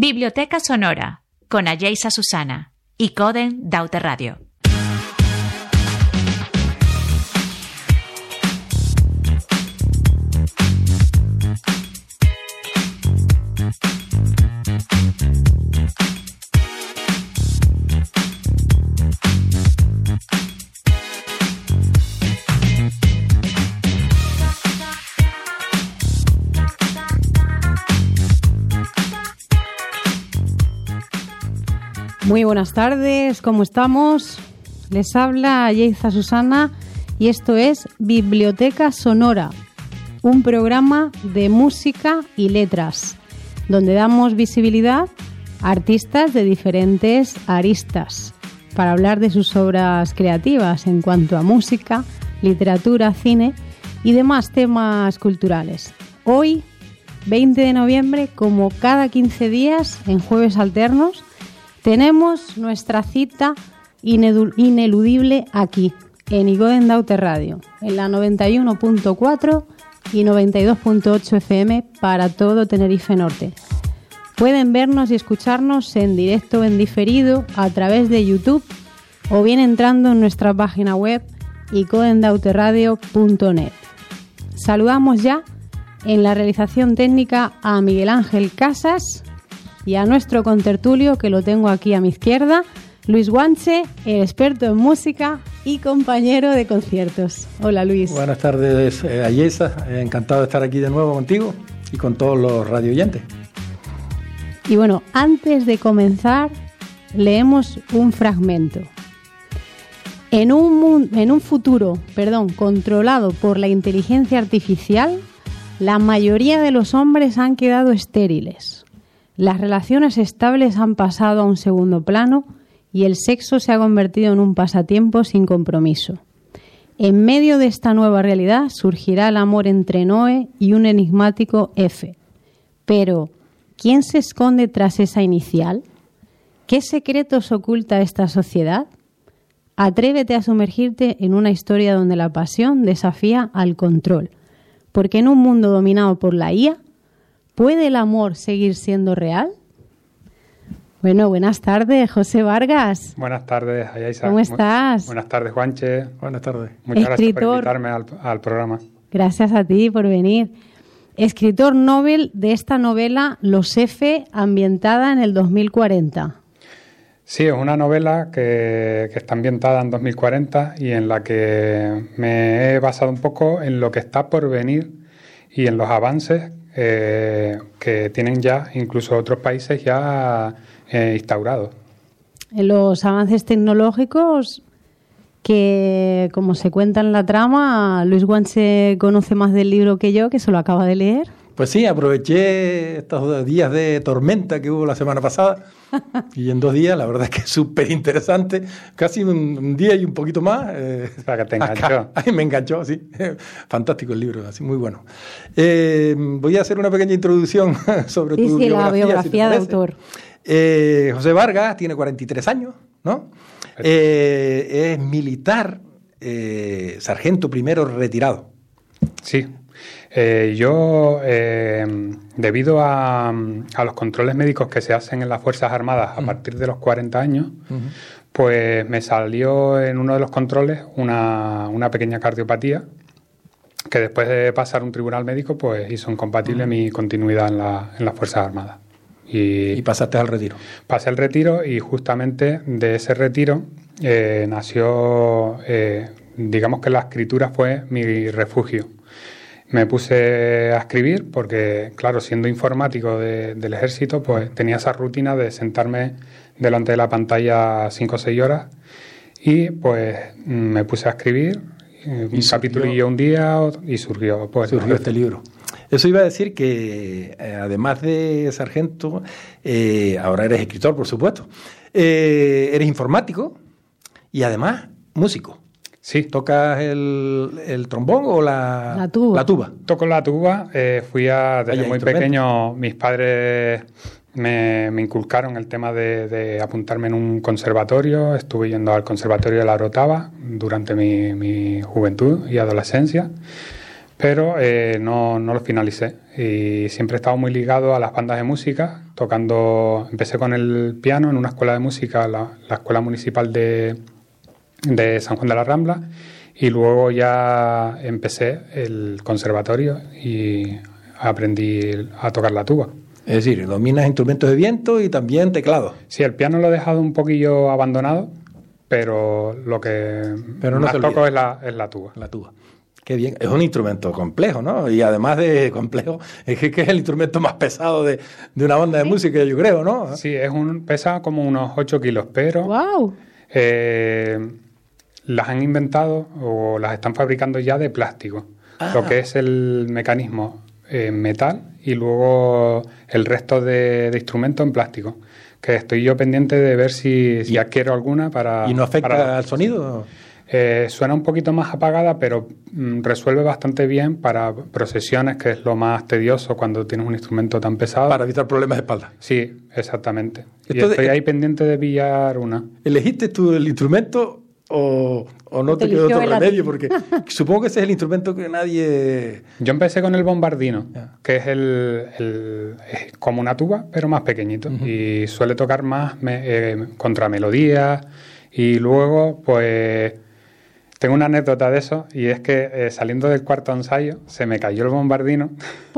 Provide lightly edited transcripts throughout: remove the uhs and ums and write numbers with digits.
Biblioteca Sonora, con Ayesa Susana y Coden d'Aute Radio. Muy buenas tardes, ¿cómo estamos? Les habla Ayesa Susana y esto es Biblioteca Sonora, un programa de música y letras, donde damos visibilidad a artistas de diferentes aristas para hablar de sus obras creativas en cuanto a música, literatura, cine y demás temas culturales. Hoy, 20 de noviembre, como cada 15 días, en jueves alternos, tenemos nuestra cita ineludible aquí, en Igoden d'Aute Radio, en la 91.4 y 92.8 FM para todo Tenerife Norte. Pueden vernos y escucharnos en directo o en diferido a través de YouTube o bien entrando en nuestra página web igodendauteradio.net. Saludamos ya en la realización técnica a Miguel Ángel Casas y a nuestro contertulio, que lo tengo aquí a mi izquierda, Luis Guanche, el experto en música y compañero de conciertos. Hola, Luis. Buenas tardes, Ayesa. Encantado de estar aquí de nuevo contigo y con todos los radio oyentes. Y bueno, antes de comenzar, leemos un fragmento. En un futuro controlado por la inteligencia artificial, la mayoría de los hombres han quedado estériles. Las relaciones estables han pasado a un segundo plano y el sexo se ha convertido en un pasatiempo sin compromiso. En medio de esta nueva realidad surgirá el amor entre Noé y un enigmático F. Pero, ¿quién se esconde tras esa inicial? ¿Qué secretos oculta esta sociedad? Atrévete a sumergirte en una historia donde la pasión desafía al control. Porque en un mundo dominado por la IA, ¿puede el amor seguir siendo real? Bueno, buenas tardes, José Vargas. Buenas tardes, Ayesa. ¿Cómo estás? Buenas tardes, Juanche. Buenas tardes. Muchas gracias por invitarme al programa. Gracias a ti por venir. Escritor Nobel de esta novela Los F, ambientada en el 2040. Sí, es una novela que está ambientada en 2040 y en la que me he basado un poco en lo que está por venir y en los avances que tienen ya incluso otros países ya instaurados. En los avances tecnológicos que, como se cuenta en la trama, Luis Guanche conoce más del libro que yo, que se lo acaba de leer. Pues sí, aproveché estos días de tormenta que hubo la semana pasada y en 2 días, la verdad es que es súper interesante, casi un día y un poquito más. Para que te enganchó. Ay, me enganchó, sí. Fantástico el libro, así muy bueno. Voy a hacer una pequeña introducción sobre tu biografía. La biografía de autor. José Vargas tiene 43 años, ¿no? Es militar, sargento primero retirado. Sí. Yo, debido a los controles médicos que se hacen en las Fuerzas Armadas a partir de los 40 años, pues me salió en uno de los controles una pequeña cardiopatía que después de pasar un tribunal médico pues hizo incompatible mi continuidad en las Fuerzas Armadas. Y pasaste al retiro. Pasé al retiro y justamente de ese retiro nació, digamos que la escritura fue mi refugio. Me puse a escribir porque, claro, siendo informático del ejército, pues tenía esa rutina de sentarme delante de la pantalla 5 o 6 horas y pues me puse a escribir un capitulillo un día y surgió este libro. Eso iba a decir que, además de sargento, ahora eres escritor, por supuesto, eres informático y además músico. Sí. ¿Tocas el trombón o la tuba? La tuba. Toco la tuba. Desde muy pequeño, mis padres me inculcaron el tema de apuntarme en un conservatorio. Estuve yendo al conservatorio de la Orotava durante mi juventud y adolescencia. pero no lo finalicé. Y siempre he estado muy ligado a las bandas de música, tocando. Empecé con el piano en una escuela de música, la Escuela Municipal de San Juan de la Rambla, y luego ya empecé el conservatorio y aprendí a tocar la tuba. Es decir, dominas instrumentos de viento y también teclado. Sí, el piano lo he dejado un poquillo abandonado, pero lo que más toco es la tuba. La tuba. Qué bien. Es un instrumento complejo, ¿no? Y además de complejo, es que es el instrumento más pesado de una banda de música, yo creo, ¿no? Sí, pesa como unos 8 kilos, pero... ¡Wow! Las han inventado o las están fabricando ya de plástico. Lo que es el mecanismo metal y luego el resto de instrumentos en plástico. Que estoy yo pendiente de ver si adquiero alguna para... ¿Y no afecta al sonido? Suena un poquito más apagada, pero resuelve bastante bien para procesiones, que es lo más tedioso cuando tienes un instrumento tan pesado. Para evitar problemas de espalda. Sí, exactamente. Y estoy ahí pendiente de pillar una. ¿Elegiste tú el instrumento o no te quedó otro remedio? Porque supongo que ese es el instrumento que nadie... Yo empecé con el bombardino, que es es como una tuba, pero más pequeñito. Y suele tocar más contramelodías. Y luego, pues... Tengo una anécdota de eso, y es que saliendo del cuarto ensayo se me cayó el bombardino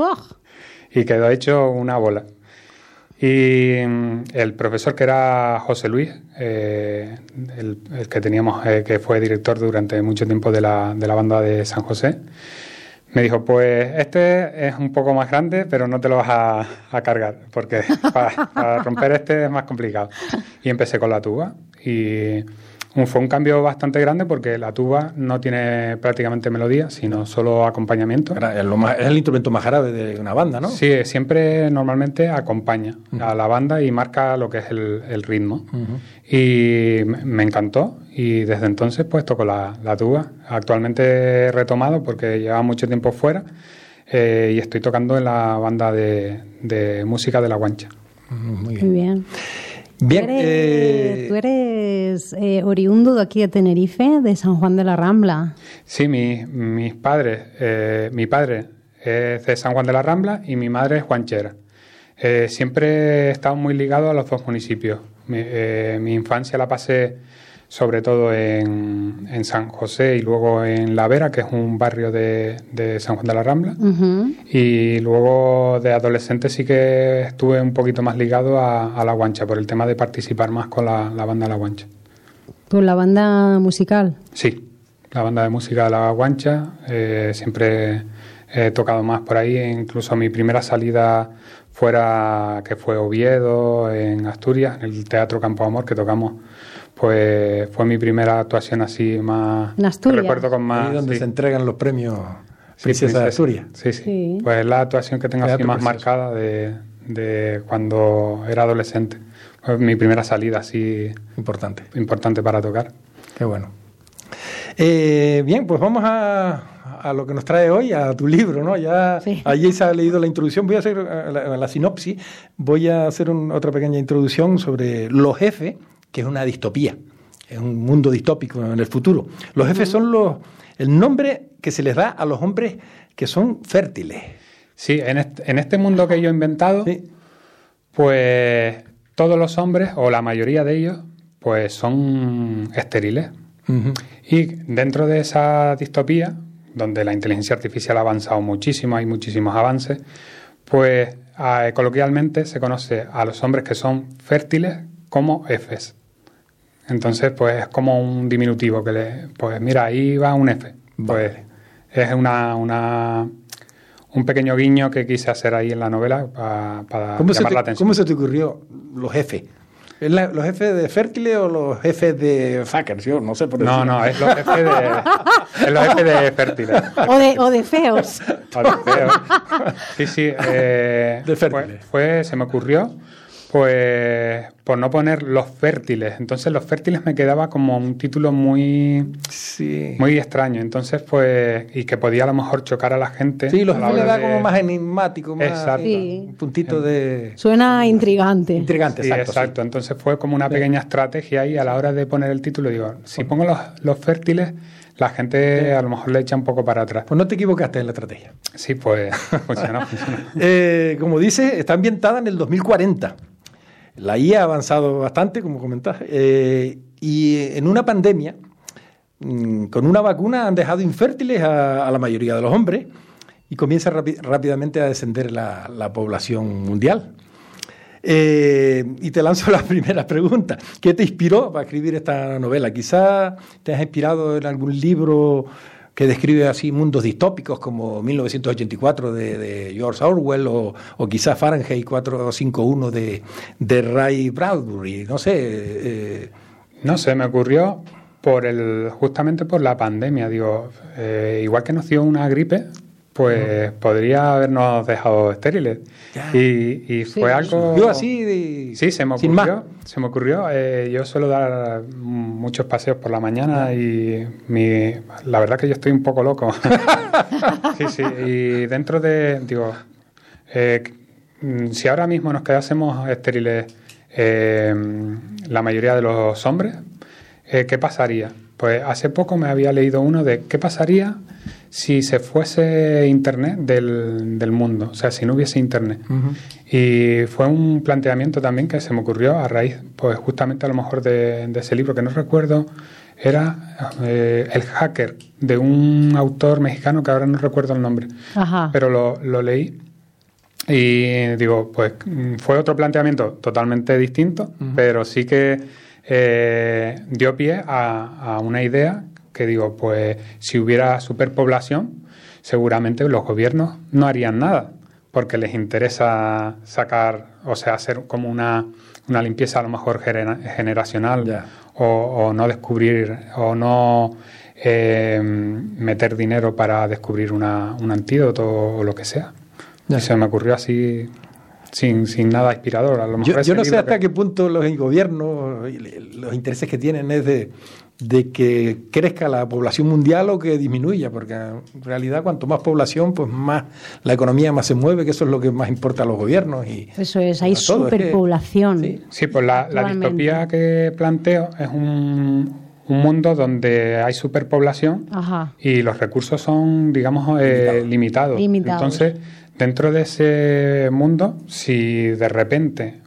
y quedó hecho una bola. Y el profesor, que era José Luis, el que teníamos, que fue director durante mucho tiempo de la banda de San José, me dijo, pues este es un poco más grande, pero no te lo vas a cargar, porque para romper este es más complicado. Y empecé con la tuba, y... Fue un cambio bastante grande porque la tuba no tiene prácticamente melodía, sino solo acompañamiento. Es el instrumento más grave de una banda, ¿no? Sí, siempre normalmente acompaña a la banda y marca lo que es el ritmo. Y me encantó, y desde entonces pues toco la tuba. Actualmente he retomado porque llevaba mucho tiempo fuera, y estoy tocando en la banda de música de La Guancha. Muy bien. Bien, ¿Tú eres oriundo de aquí de Tenerife, de San Juan de la Rambla? Sí, mis padres, mi padre es de San Juan de la Rambla y mi madre es guanchera. Siempre he estado muy ligado a los dos municipios. Mi infancia la pasé sobre todo en San José y luego en La Vera, que es un barrio de San Juan de la Rambla. Y luego de adolescente sí que estuve un poquito más ligado a La Guancha, por el tema de participar más con la banda La Guancha. ¿Con la banda musical? Sí, la banda de música de La Guancha. Siempre he tocado más por ahí, incluso mi primera salida fuera, que fue Oviedo, en Asturias, en el Teatro Campo Amor, que tocamos. Pues fue mi primera actuación así más... ¿En Asturias? Recuerdo con más... Ahí donde se entregan los premios Princesa de Asturias. Sí. Pues la actuación que tengo así más marcada de cuando era adolescente. Fue mi primera salida así... Importante para tocar. Qué bueno. Bien, pues vamos a lo que nos trae hoy, a tu libro, ¿no? Ya allí se ha leído la introducción. Voy a hacer la sinopsis. Voy a hacer otra pequeña introducción sobre Los Jefes, que es una distopía, es un mundo distópico en el futuro. Los jefes son el nombre que se les da a los hombres que son fértiles. Sí, en este mundo que yo he inventado, pues todos los hombres, o la mayoría de ellos, pues son estériles. Y dentro de esa distopía, donde la inteligencia artificial ha avanzado muchísimo, hay muchísimos avances, pues coloquialmente se conoce a los hombres que son fértiles como Fs. Entonces, pues es como un diminutivo que pues mira, ahí va un F. Pues es un pequeño guiño que quise hacer ahí en la novela para llamar la atención. ¿Cómo se te ocurrió los jefes? ¿Es los jefes de fértiles o los jefes de fuckers? Yo no sé por decir. No, es los jefes de fértiles. O de feos. O de feos. Sí. De fértiles. Se me ocurrió, pues, por no poner los fértiles. Entonces, los fértiles me quedaba como un título muy extraño. Entonces, pues, y que podía a lo mejor chocar a la gente. Sí, los jefes le da como más enigmático, más. Exacto. Un puntito de. Suena intrigante. Intrigante, sí, exacto. Sí. Entonces, fue como una pequeña estrategia ahí a la hora de poner el título. Digo, si pongo los fértiles, la gente a lo mejor le echa un poco para atrás. Pues no te equivocaste en la estrategia. Sí, pues funcionó. Como dices, está ambientada en el 2040. La IA ha avanzado bastante, como comentás, y en una pandemia, con una vacuna han dejado infértiles a la mayoría de los hombres y comienza rápidamente a descender la población mundial. Y te lanzo la primera pregunta. ¿Qué te inspiró para escribir esta novela? Quizás te has inspirado en algún libro que describe así mundos distópicos como 1984 de George Orwell o quizás Fahrenheit 451 de Ray Bradbury. No sé. No sé, me ocurrió justamente por la pandemia. Digo, igual que nos dio una gripe, pues podría habernos dejado estériles. Y fue algo... Yo así Sí, se me ocurrió. Yo suelo dar muchos paseos por la mañana y la verdad que yo estoy un poco loco. Sí. Y dentro de... Digo, si ahora mismo nos quedásemos estériles la mayoría de los hombres, ¿qué pasaría? Pues hace poco me había leído uno de qué pasaría si se fuese Internet del mundo, o sea, si no hubiese Internet. Uh-huh. Y fue un planteamiento también que se me ocurrió a raíz, pues justamente a lo mejor de ese libro, que no recuerdo, era El hacker, de un autor mexicano que ahora no recuerdo el nombre. Ajá. Pero lo leí y digo, pues fue otro planteamiento totalmente distinto, uh-huh. Pero sí que dio pie a una idea que digo, pues si hubiera superpoblación, seguramente los gobiernos no harían nada, porque les interesa hacer como una limpieza a lo mejor generacional, yeah. o no descubrir, o no meter dinero para descubrir un antídoto o lo que sea. Yeah. Y se me ocurrió así... Sin nada inspirador. A lo mejor yo no sé hasta qué punto los gobiernos, los intereses que tienen es de que crezca la población mundial o que disminuya, porque en realidad cuanto más población, pues más la economía más se mueve, que eso es lo que más importa a los gobiernos. Eso es, hay superpoblación. Sí, pues la distopía que planteo es un mundo donde hay superpoblación. Ajá. Y los recursos son, digamos, limitados. Entonces, dentro de ese mundo, si de repente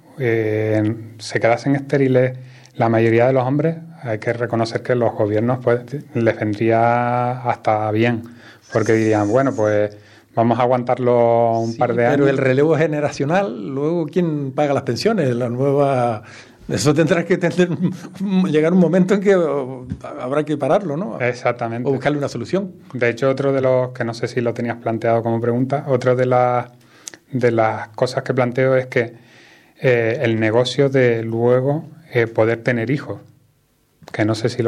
se quedasen estériles la mayoría de los hombres, hay que reconocer que los gobiernos pues les vendría hasta bien, porque dirían, bueno, pues vamos a aguantarlo un par de años. Pero el relevo generacional, luego, ¿quién paga las pensiones? La nueva... Eso tendrá que llegar un momento en que habrá que pararlo, ¿no? Exactamente. O buscarle una solución. De hecho, otro de los, que no sé si lo tenías planteado como pregunta, otra de las cosas que planteo es que el negocio de luego poder tener hijos, que no sé si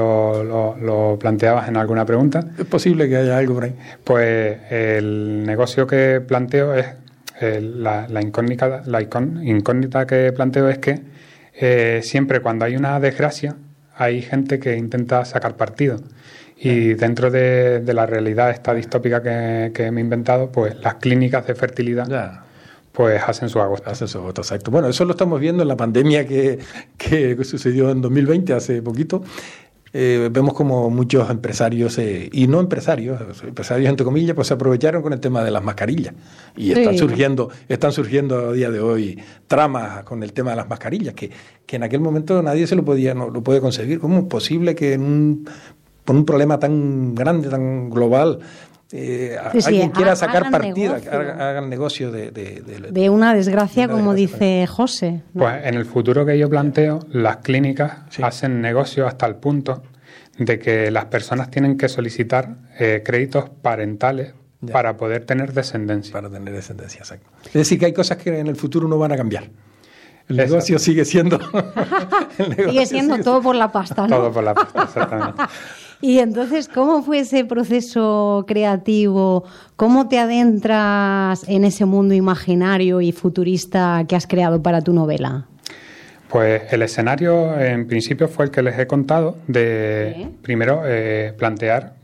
lo planteabas en alguna pregunta. Es posible que haya algo por ahí. Pues el negocio que planteo es, la incógnita que planteo es que siempre cuando hay una desgracia hay gente que intenta sacar partido y dentro de la realidad esta distópica que me he inventado, pues las clínicas de fertilidad pues hacen su agosto. Exacto. Bueno, eso lo estamos viendo en la pandemia que sucedió en 2020, hace poquito. Vemos como muchos empresarios, y no empresarios entre comillas, pues se aprovecharon con el tema de las mascarillas. Y están surgiendo a día de hoy tramas con el tema de las mascarillas, que en aquel momento nadie no lo puede concebir. ¿Cómo es posible que por un problema tan grande, tan global, alguien quiera sacar partida, hagan negocio de una desgracia, como dice José, ¿no? Pues en el futuro que yo planteo, las clínicas hacen negocio hasta el punto de que las personas tienen que solicitar créditos parentales para poder tener descendencia. Para tener descendencia, exacto. Es decir, que hay cosas que en el futuro no van a cambiar. El negocio sigue siendo... sigue siendo todo por la pasta, ¿no? Todo por la pasta, exactamente. Y entonces, ¿cómo fue ese proceso creativo? ¿Cómo te adentras en ese mundo imaginario y futurista que has creado para tu novela? Pues el escenario, en principio, fue el que les he contado, primero plantear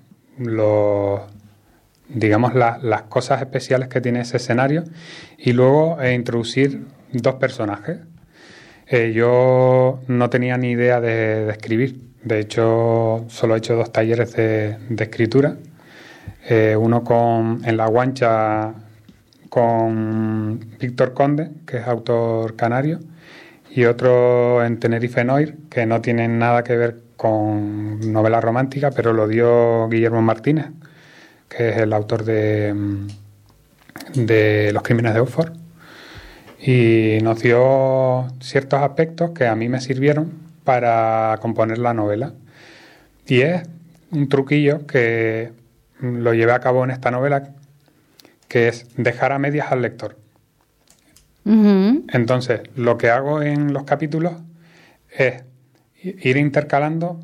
las cosas especiales que tiene ese escenario y luego introducir dos personajes. Yo no tenía ni idea de escribir. De hecho, solo he hecho 2 talleres de escritura. Uno en La Guancha con Víctor Conde, que es autor canario, y otro en Tenerife Noir, que no tiene nada que ver con novela romántica, pero lo dio Guillermo Martínez, que es el autor de Los crímenes de Oxford, y nos dio ciertos aspectos que a mí me sirvieron para componer la novela. Y es un truquillo que lo llevé a cabo en esta novela, que es dejar a medias al lector. Ujú. Entonces, lo que hago en los capítulos es ir intercalando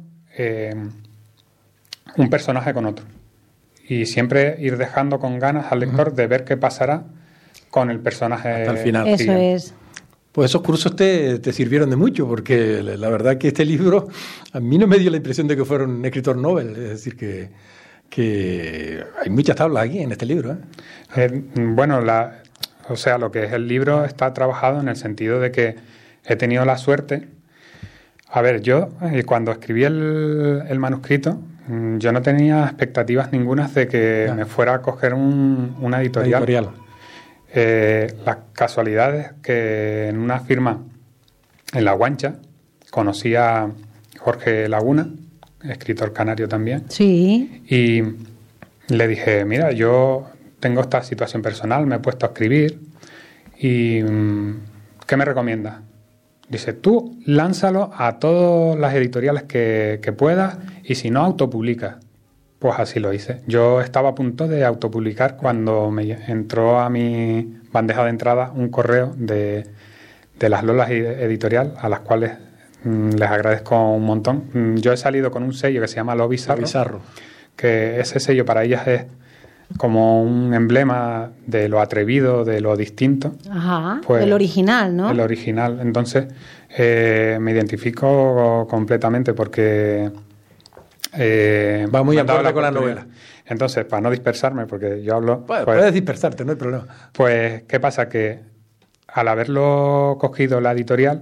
un personaje con otro. Y siempre ir dejando con ganas al lector de ver qué pasará con el personaje hasta el final. Eso siguiente. es. Pues esos cursos te sirvieron de mucho, porque la verdad que este libro a mí no me dio la impresión de que fuera un escritor Nobel. Es decir, que hay muchas tablas aquí en este libro, ¿eh? Bueno, o sea, lo que es el libro está trabajado en el sentido de que he tenido la suerte. A ver, yo cuando escribí el manuscrito, yo no tenía expectativas ningunas de que me fuera a coger una editorial. Las casualidades que en una firma en La Guancha conocí a Jorge Laguna, escritor canario también. Sí. Y le dije, mira, yo tengo esta situación personal, me he puesto a escribir y ¿qué me recomiendas? Dice, tú lánzalo a todas las editoriales que puedas y si no, autopublica. Pues así lo hice. Yo estaba a punto de autopublicar cuando me entró a mi bandeja de entrada un correo de las Lolas Editorial, a las cuales les agradezco un montón. Yo he salido con un sello que se llama Lo Bizarro, que ese sello para ellas es como un emblema de lo atrevido, de lo distinto. Ajá, Pues, el original, ¿no? El original. Entonces, me identifico completamente porque va muy me han dado acorde con la oportunidad. novela. Entonces, para no dispersarme, porque yo hablo... Puedes dispersarte, no hay problema. Pues, ¿qué pasa? Que al haberlo cogido la editorial,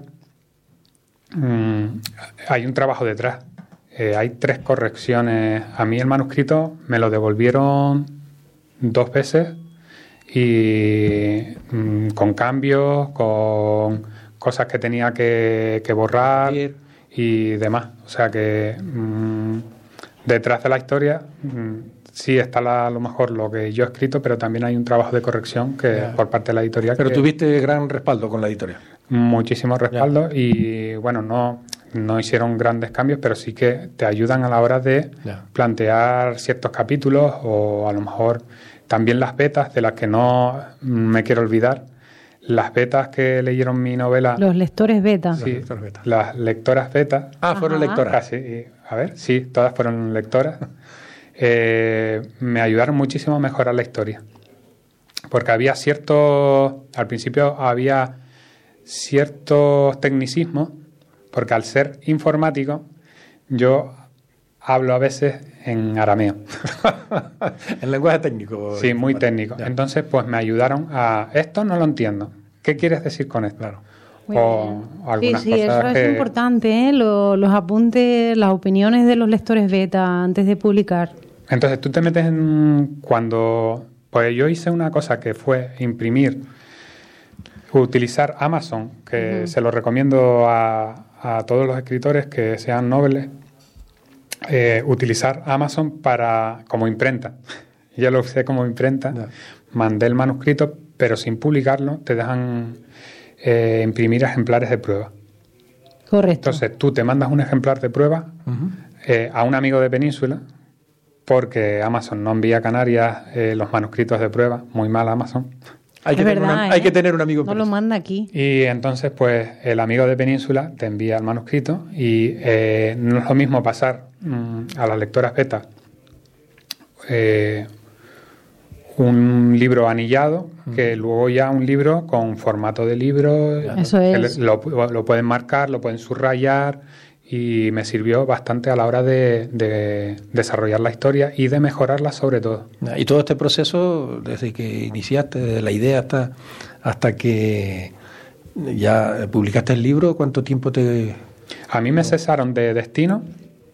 hay un trabajo detrás. Hay 3 correcciones. A mí el manuscrito me lo devolvieron 2 veces y con cambios, con cosas que tenía que borrar y demás. O sea que detrás de la historia sí está a lo mejor lo que yo he escrito, pero también hay un trabajo de corrección por parte de la editorial. Pero tuviste gran respaldo con la editorial. Muchísimo respaldo y bueno, no hicieron grandes cambios, pero sí que te ayudan a la hora de plantear ciertos capítulos o a lo mejor también las betas, de las que no me quiero olvidar. Las betas que leyeron mi novela... Los lectores beta. Sí, las lectoras beta. Fueron lectoras. Casi, a ver, sí, todas fueron lectoras. Me ayudaron muchísimo a mejorar la historia. Porque al principio había ciertos tecnicismos, porque al ser informático, yo hablo a veces en arameo. En lenguaje técnico. Sí, muy técnico. Ya. Entonces, pues me ayudaron a... Esto no lo entiendo. ¿Qué quieres decir con esto? Claro. O algunas Sí, cosas eso es importante, ¿eh? Los apuntes, las opiniones de los lectores beta antes de publicar. Entonces, tú te metes en... Cuando... Pues yo hice una cosa que fue utilizar Amazon, que se lo recomiendo a todos los escritores que sean nobles, utilizar Amazon como imprenta. Yo lo usé como imprenta, mandé el manuscrito, pero sin publicarlo, te dejan imprimir ejemplares de prueba. Correcto. Entonces, tú te mandas un ejemplar de prueba a un amigo de Península, porque Amazon no envía a Canarias los manuscritos de prueba, muy mal Amazon. Hay que tener un amigo. No lo manda aquí. Y entonces, pues, el amigo de Península te envía el manuscrito y no es lo mismo pasar a las lectoras beta un libro anillado que luego ya un libro con formato de libro. Eso es. Lo pueden marcar, lo pueden subrayar y me sirvió bastante a la hora de desarrollar la historia y de mejorarla sobre todo. Y todo este proceso, desde que iniciaste, desde la idea hasta que ya publicaste el libro, ¿cuánto tiempo te...? A mí me cesaron de Destino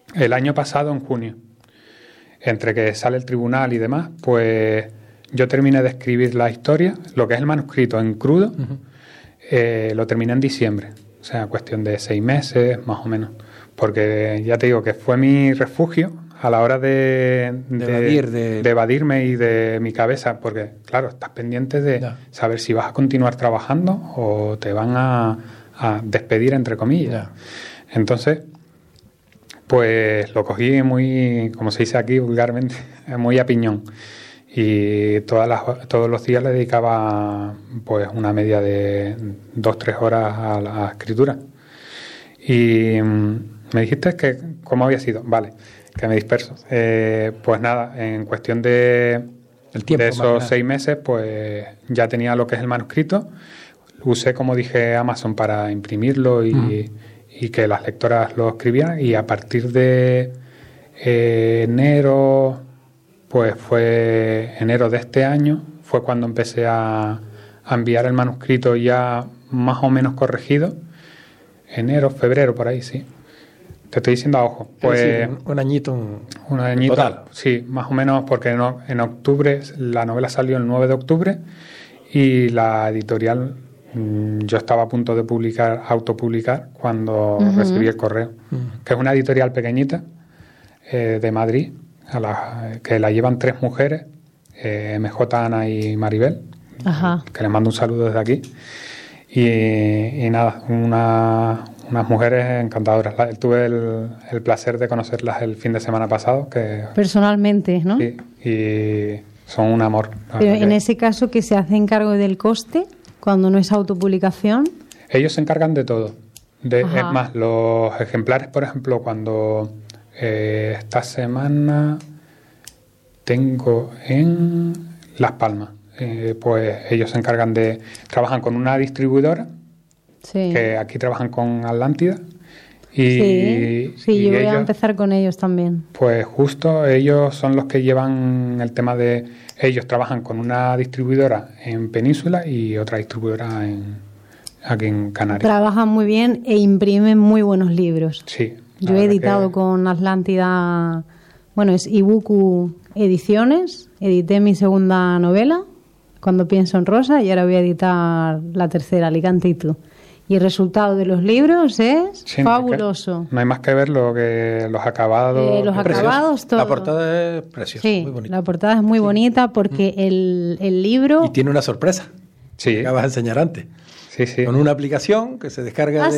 el año pasado, en junio. Entre que sale el tribunal y demás, pues yo terminé de escribir la historia, lo que es el manuscrito en crudo, lo terminé en diciembre. O sea, cuestión de 6 meses, más o menos. Porque ya te digo que fue mi refugio a la hora de evadirme y de mi cabeza, porque claro, estás pendiente de saber si vas a continuar trabajando o te van a despedir, entre comillas. Entonces, pues lo cogí muy, como se dice aquí vulgarmente, muy a piñón. Y todos los días le dedicaba pues una media de 2-3 horas a la escritura. Y me dijiste que cómo había sido. Vale, que me disperso. Pues nada, en cuestión de esos 6 meses, pues ya tenía lo que es el manuscrito. Usé, como dije, Amazon para imprimirlo y que las lectoras lo escribieran. Y a partir de enero, pues fue enero de este año, fue cuando empecé a enviar el manuscrito ya más o menos corregido. Enero, febrero, por ahí, sí. Te estoy diciendo a ojo. Pues sí, un añito. Un añito, total. Sí, más o menos, porque en octubre, la novela salió el 9 de octubre y la editorial, yo estaba a punto de autopublicar cuando recibí el correo. Que es una editorial pequeñita de Madrid, que la llevan 3 mujeres, MJ, Ana y Maribel, que les mando un saludo desde aquí. Y nada, unas mujeres encantadoras. Tuve el placer de conocerlas el fin de semana pasado. Personalmente, ¿no? Sí, y son un amor. Pero en ese caso, ¿que se hacen cargo del coste cuando no es autopublicación? Ellos se encargan de todo. Es más, los ejemplares, por ejemplo, cuando esta semana tengo en Las Palmas, pues ellos se encargan trabajan con una distribuidora, que aquí trabajan con Atlántida. Y yo voy a empezar con ellos también. Pues justo ellos son los que llevan el tema de... Ellos trabajan con una distribuidora en Península y otra distribuidora aquí en Canarias. Trabajan muy bien e imprimen muy buenos libros. Sí. Yo he editado con Atlántida, es Ibuku Ediciones, edité mi segunda novela, Cuando pienso en Rosa, y ahora voy a editar la tercera, Alicante y tú. Y el resultado de los libros es fabuloso. No hay más que ver los acabados. Los acabados, todo. La portada es preciosa, sí, muy bonita. La portada es muy bonita porque el libro... Y tiene una sorpresa. Sí. Que acabas de enseñar antes. Sí. Con una aplicación que se descarga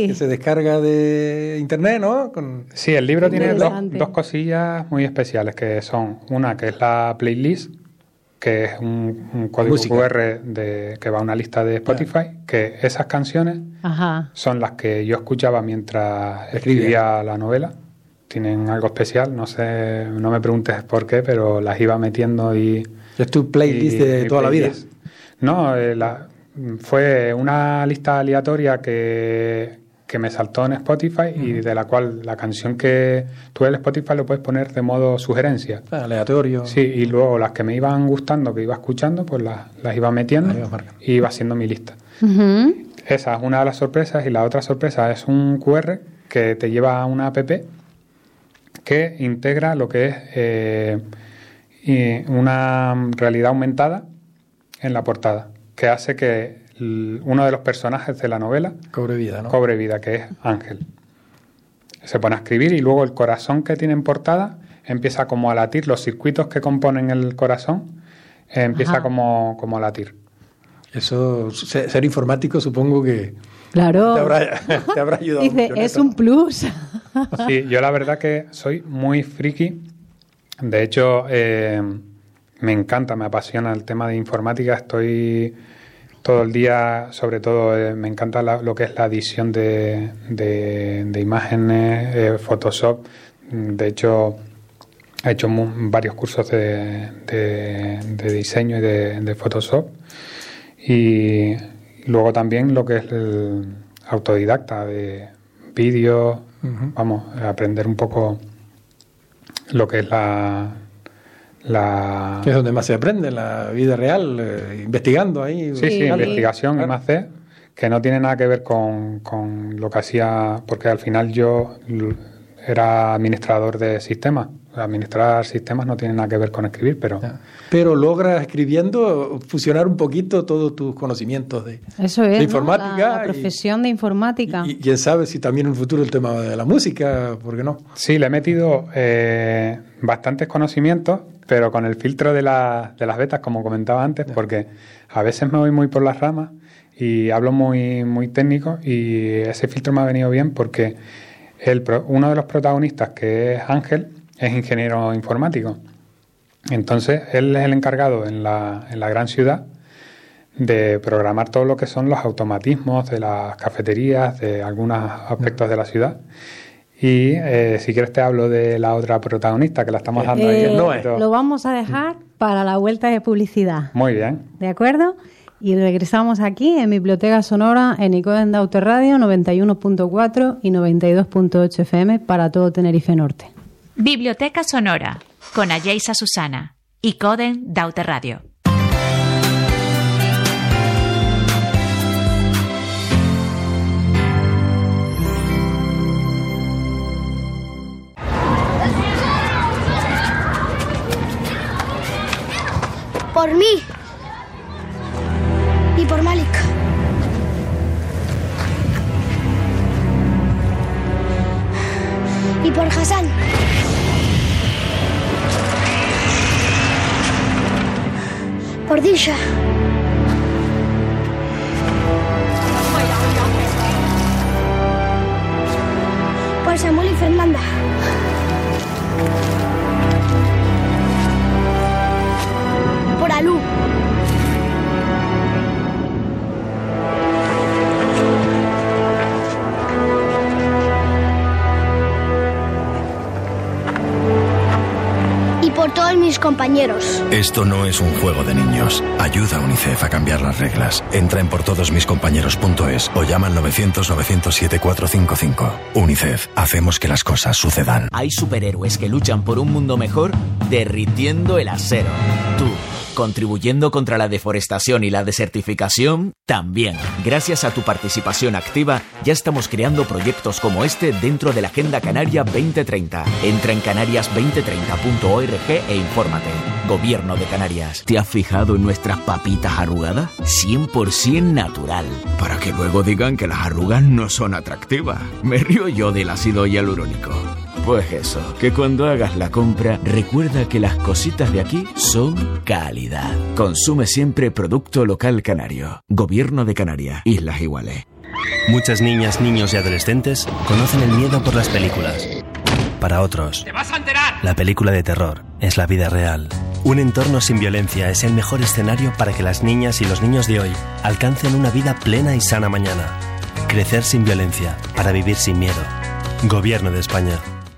de internet, ¿no? Sí, el libro tiene dos cosillas muy especiales, que son una que es la playlist, que es un código QR que va a una lista de Spotify, que esas canciones son las que yo escuchaba mientras escribía la novela. Tienen algo especial, no sé, no me preguntes por qué, pero las iba metiendo y... ¿Es tu playlist de toda la vida? No, fue una lista aleatoria que me saltó en Spotify y de la cual la canción que tú en el Spotify lo puedes poner de modo sugerencia. Aleatorio. Sí, y luego las que me iban gustando, que iba escuchando, pues las iba metiendo y iba haciendo mi lista. Esa es una de las sorpresas, y la otra sorpresa es un QR que te lleva a una app que integra lo que es una realidad aumentada en la portada, que hace que uno de los personajes de la novela cobre vida, ¿no? Cobre vida, que es Ángel. Se pone a escribir y luego el corazón que tiene en portada empieza como a latir, los circuitos que componen el corazón empieza como a latir. Eso, ser informático, supongo que claro. te habrá ayudado. Dice, mucho, es un plus. Sí, yo la verdad que soy muy friki. De hecho, me encanta, me apasiona el tema de informática. Estoy todo el día, sobre todo, me encanta lo que es la edición de imágenes, Photoshop. De hecho, he hecho varios cursos de diseño y de Photoshop. Y luego también lo que es el autodidacta de vídeos, aprender un poco lo que es que es donde más se aprende en la vida real, investigando ahí. Sí, investigación, claro. I+D, que no tiene nada que ver con lo que hacía, porque al final yo era administrador de sistemas. Administrar sistemas no tiene nada que ver con escribir, pero... Pero logras escribiendo fusionar un poquito todos tus conocimientos de informática. La profesión de informática. Y quién sabe si también en un futuro el tema de la música, ¿por qué no? Sí, le he metido bastantes conocimientos, pero con el filtro de las betas, como comentaba antes, porque a veces me voy muy por las ramas y hablo muy, muy técnico, y ese filtro me ha venido bien porque uno de los protagonistas, que es Ángel, es ingeniero informático. Entonces, él es el encargado en la gran ciudad de programar todo lo que son los automatismos de las cafeterías, de algunos aspectos de la ciudad. Y si quieres te hablo de la otra protagonista, que la estamos dando ahí. Lo vamos a dejar para la vuelta de publicidad. Muy bien. ¿De acuerdo? Y regresamos aquí en Biblioteca Sonora en Icoden Daute Radio 91.4 y 92.8 FM para todo Tenerife Norte. Biblioteca Sonora con Ayesa Susana. Icoden Daute Radio. Por mí y por Malik. Y por Hassan. Por Disha. Por Samuel y Fernanda. Por Alú. Y por todos mis compañeros. Esto no es un juego de niños. Ayuda a UNICEF a cambiar las reglas. Entra en portodosmiscompañeros.es o llama al 900-907-455. UNICEF, hacemos que las cosas sucedan. Hay superhéroes que luchan por un mundo mejor derritiendo el acero. Tú, contribuyendo contra la deforestación y la desertificación, también. Gracias a tu participación activa, ya estamos creando proyectos como este dentro de la Agenda Canaria 2030. Entra en canarias2030.org e infórmate. Gobierno de Canarias. ¿Te has fijado en nuestras papitas arrugadas? 100% natural. Para que luego digan que las arrugas no son atractivas. Me río yo del ácido hialurónico. Pues eso, que cuando hagas la compra, recuerda que las cositas de aquí son calidad. Consume siempre producto local canario. Gobierno de Canarias, Islas Iguales. Muchas niñas, niños y adolescentes conocen el miedo por las películas. Para otros, ¡te vas a enterar! La película de terror es la vida real. Un entorno sin violencia es el mejor escenario para que las niñas y los niños de hoy alcancen una vida plena y sana mañana. Crecer sin violencia, para vivir sin miedo. Gobierno de España.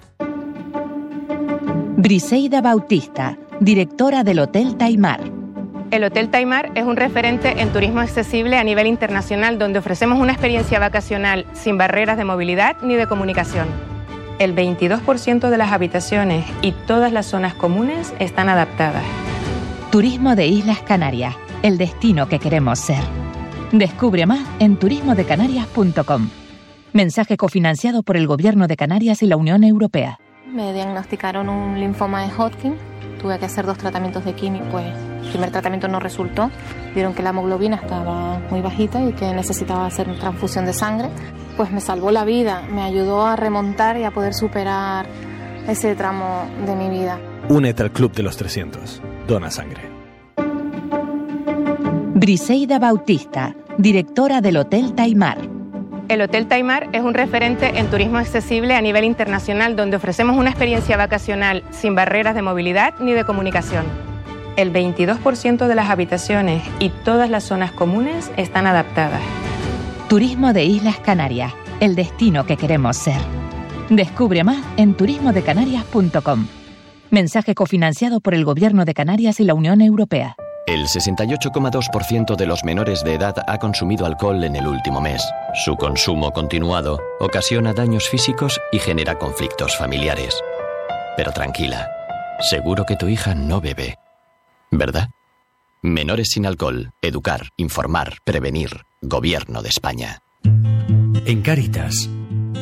Briseida Bautista, directora del Hotel Taimar. El Hotel Taimar es un referente en turismo accesible a nivel internacional, donde ofrecemos una experiencia vacacional sin barreras de movilidad ni de comunicación. El 22% de las habitaciones y todas las zonas comunes están adaptadas. Turismo de Islas Canarias, el destino que queremos ser. Descubre más en turismodecanarias.com. Mensaje cofinanciado por el Gobierno de Canarias y la Unión Europea. Me diagnosticaron un linfoma de Hodgkin. Tuve que hacer 2 tratamientos de quimio, pues el primer tratamiento no resultó. Vieron que la hemoglobina estaba muy bajita y que necesitaba hacer una transfusión de sangre. Pues me salvó la vida, me ayudó a remontar y a poder superar ese tramo de mi vida. Únete al Club de los 300. Dona sangre. Briseida Bautista, directora del Hotel Taimar. El Hotel Taimar es un referente en turismo accesible a nivel internacional, donde ofrecemos una experiencia vacacional sin barreras de movilidad ni de comunicación. El 22% de las habitaciones y todas las zonas comunes están adaptadas. Turismo de Islas Canarias, el destino que queremos ser. Descubre más en turismodecanarias.com. Mensaje cofinanciado por el Gobierno de Canarias y la Unión Europea. El 68,2% de los menores de edad ha consumido alcohol en el último mes. Su consumo continuado ocasiona daños físicos y genera conflictos familiares. Pero tranquila, seguro que tu hija no bebe, ¿verdad? Menores sin alcohol, educar, informar, prevenir. Gobierno de España. En Cáritas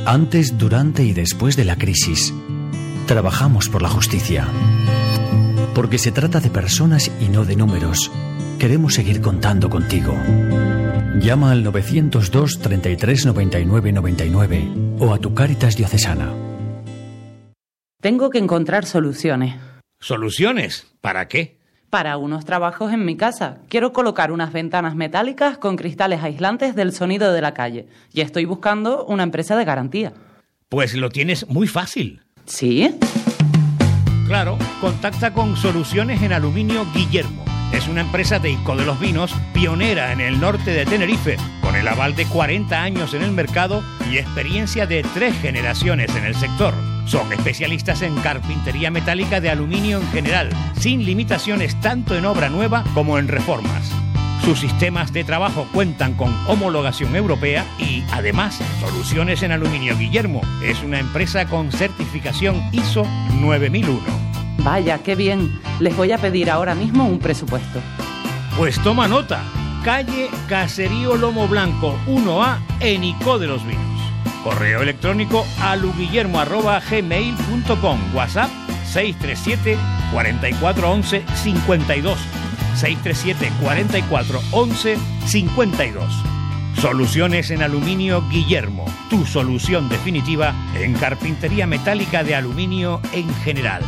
Antes, durante y después de la crisis, trabajamos por la justicia. Porque se trata de personas y no de números. Queremos seguir contando contigo. Llama al 902 33 99 99 o a tu Cáritas diocesana. Tengo que encontrar soluciones. ¿Soluciones? ¿Para qué? Para unos trabajos en mi casa. Quiero colocar unas ventanas metálicas con cristales aislantes del sonido de la calle. Y estoy buscando una empresa de garantía. Pues lo tienes muy fácil. ¿Sí? Claro, contacta con Soluciones en Aluminio Guillermo. Es una empresa de Ico de los Vinos, pionera en el norte de Tenerife, con el aval de 40 años en el mercado y experiencia de 3 generaciones en el sector. Son especialistas en carpintería metálica de aluminio en general, sin limitaciones tanto en obra nueva como en reformas. Sus sistemas de trabajo cuentan con homologación europea y, además, Soluciones en Aluminio Guillermo es una empresa con certificación ISO 9001. Vaya, qué bien. Les voy a pedir ahora mismo un presupuesto. Pues toma nota. Calle Caserío Lomo Blanco 1A en Ico de los Vinos. Correo electrónico aluguillermo@gmail.com. WhatsApp 637 44 11 52. 637 44 11 52. Soluciones en Aluminio Guillermo. Tu solución definitiva en carpintería metálica de aluminio en general.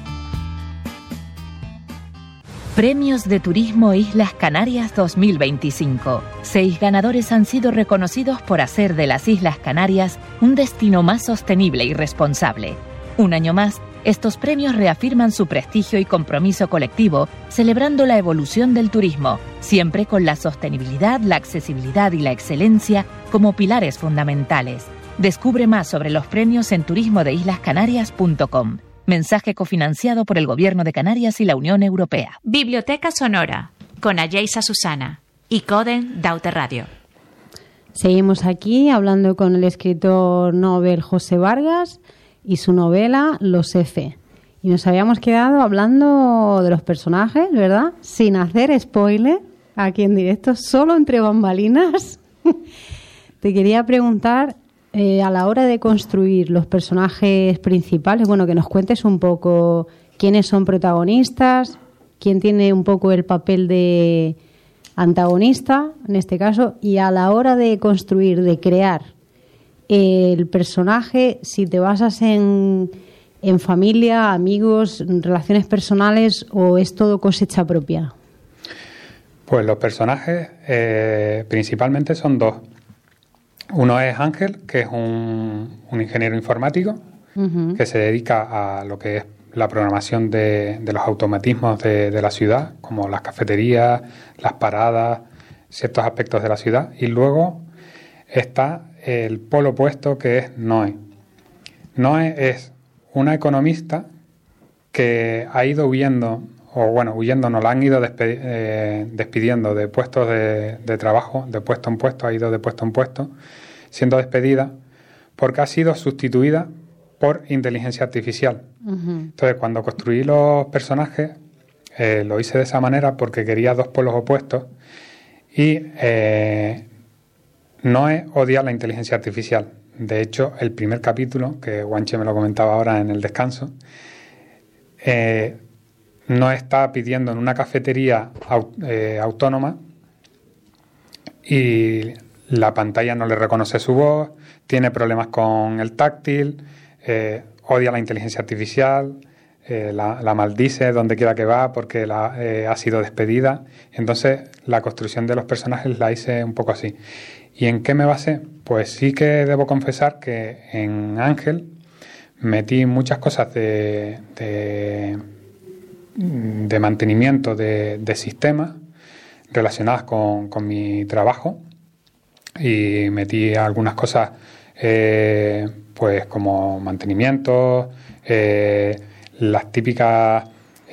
Premios de Turismo Islas Canarias 2025. 6 ganadores han sido reconocidos por hacer de las Islas Canarias un destino más sostenible y responsable. Un año más, estos premios reafirman su prestigio y compromiso colectivo, celebrando la evolución del turismo, siempre con la sostenibilidad, la accesibilidad y la excelencia como pilares fundamentales. Descubre más sobre los premios en turismodeislascanarias.com. Mensaje cofinanciado por el Gobierno de Canarias y la Unión Europea. Biblioteca Sonora, con Ayesa Susana y Coden Daute Radio. Seguimos aquí hablando con el escritor Nobel José Vargas y su novela Los F. Y nos habíamos quedado hablando de los personajes, ¿verdad? Sin hacer spoiler, aquí en directo, solo entre bambalinas. Te quería preguntar, a la hora de construir los personajes principales, bueno, que nos cuentes un poco quiénes son protagonistas, quién tiene un poco el papel de antagonista, en este caso, y a la hora de construir, de crear el personaje, si te basas en familia, amigos, relaciones personales o es todo cosecha propia. Pues los personajes principalmente son 2. Uno es Ángel, que es un ingeniero informático que se dedica a lo que es la programación de los automatismos de la ciudad, como las cafeterías, las paradas, ciertos aspectos de la ciudad. Y luego está el polo opuesto, que es Noé. Noé es una economista que ha ido huyendo, no la han ido despidiendo de puestos de trabajo, de puesto en puesto, ha ido de puesto en puesto, siendo despedida porque ha sido sustituida por inteligencia artificial. Entonces, cuando construí los personajes, lo hice de esa manera porque quería 2 polos opuestos y Noé odia la inteligencia artificial. De hecho, el primer capítulo, que Guanche me lo comentaba ahora en el descanso, Noé está pidiendo en una cafetería autónoma y la pantalla no le reconoce su voz, tiene problemas con el táctil, odia la inteligencia artificial, la maldice donde quiera que va porque ha sido despedida. Entonces la construcción de los personajes la hice un poco así. ¿Y en qué me basé? Pues sí que debo confesar que en Ángel metí muchas cosas de mantenimiento de sistemas relacionadas con mi trabajo y metí algunas cosas pues como mantenimiento, las típicas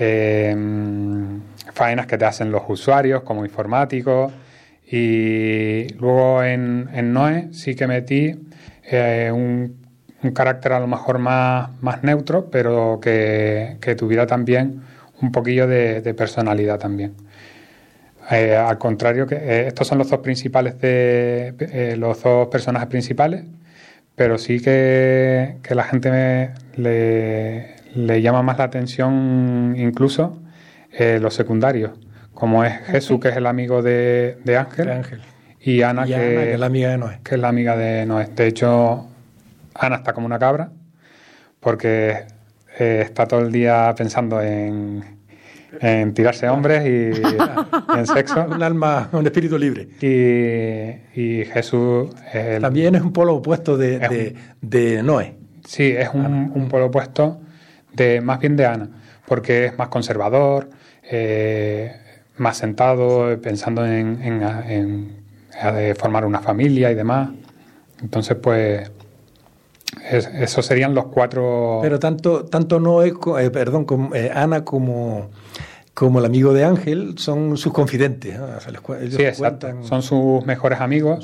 faenas que te hacen los usuarios como informáticos. Y luego en Noé sí que metí un carácter a lo mejor más neutro, pero que tuviera también un poquillo de personalidad también. Al contrario, que estos son los 2 principales los 2 personajes principales, pero sí que la gente le llama más la atención incluso los secundarios, como es Jesús, que es el amigo de Ángel, y Ana, que es la amiga de Noé. Que es la amiga de Noé. De hecho, Ana está como una cabra, porque está todo el día pensando en tirarse hombres y en sexo. Un espíritu libre. Y Jesús... también es un polo opuesto de Noé. Sí, es un polo opuesto más bien de Ana, porque es más conservador, más sentado, pensando en formar una familia y demás. Entonces, pues... esos serían los 4... Pero tanto Noé, como Ana como el amigo de Ángel son sus confidentes, ¿no? O sea, ellos sí, exacto. Son sus mejores amigos.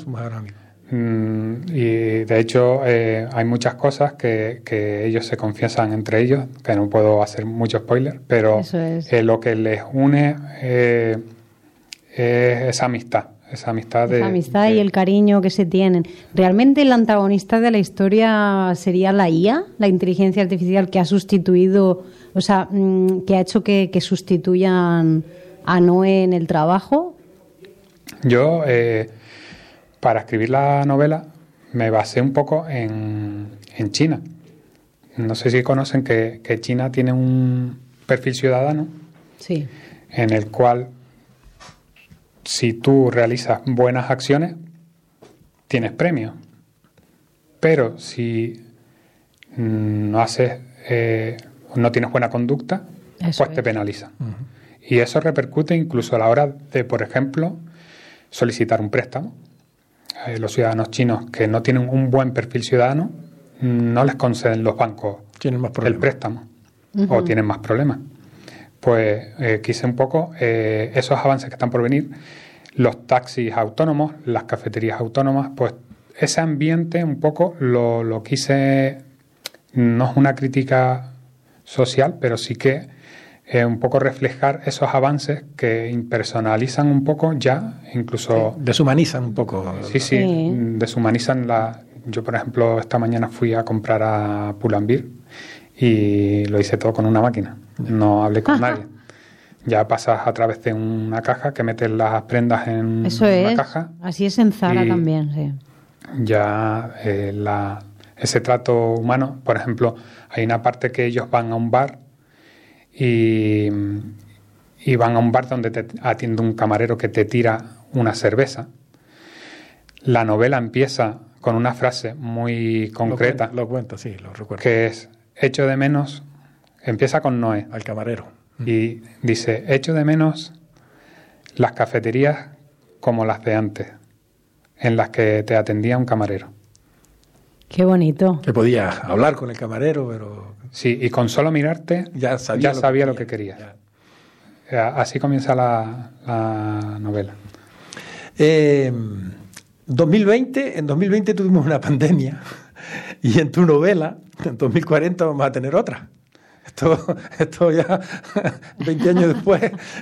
Y de hecho hay muchas cosas que ellos se confiesan entre ellos, que no puedo hacer mucho spoiler, pero lo que les une es esa amistad. Esa amistad y el cariño que se tienen. ¿Realmente el antagonista de la historia sería la IA, la inteligencia artificial, que ha sustituido, o sea, que ha hecho que sustituyan a Noé en el trabajo? Yo, para escribir la novela, me basé un poco en China. No sé si conocen que China tiene un perfil ciudadano, sí, en el cual, si tú realizas buenas acciones, tienes premio. Pero si no tienes buena conducta, pues te penalizan. Y eso repercute incluso a la hora de, por ejemplo, solicitar un préstamo. Los ciudadanos chinos que no tienen un buen perfil ciudadano, no les conceden los bancos el préstamo, o tienen más problemas. Pues quise un poco esos avances que están por venir, los taxis autónomos, las cafeterías autónomas, pues ese ambiente un poco lo quise, no es una crítica social, pero sí que un poco reflejar esos avances que impersonalizan un poco ya, incluso... Sí, deshumanizan un poco. Sí, deshumanizan Yo, por ejemplo, esta mañana fui a comprar a Pull&Bear y lo hice todo con una máquina, no hablé con nadie. Ya pasas a través de una caja que metes las prendas en una caja. Así es en Zara también, sí. Ya ese trato humano, por ejemplo, hay una parte que ellos van a un bar y van a un bar donde te atiende un camarero que te tira una cerveza. La novela empieza con una frase muy concreta. Lo cuento, sí, lo recuerdo. Que es, echo de menos, empieza con Noé. Al camarero. Y dice, echo de menos las cafeterías como las de antes, en las que te atendía un camarero. Qué bonito. Que podías hablar con el camarero, pero... Sí, y con solo mirarte ya sabía lo que querías. Así comienza la novela. En 2020 tuvimos una pandemia y en tu novela, en 2040 vamos a tener otra. Esto ya 20 años después.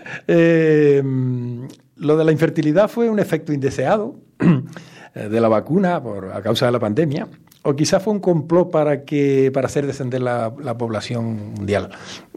Lo de la infertilidad fue un efecto indeseado de la vacuna a causa de la pandemia, o quizás fue un complot para hacer descender la población mundial.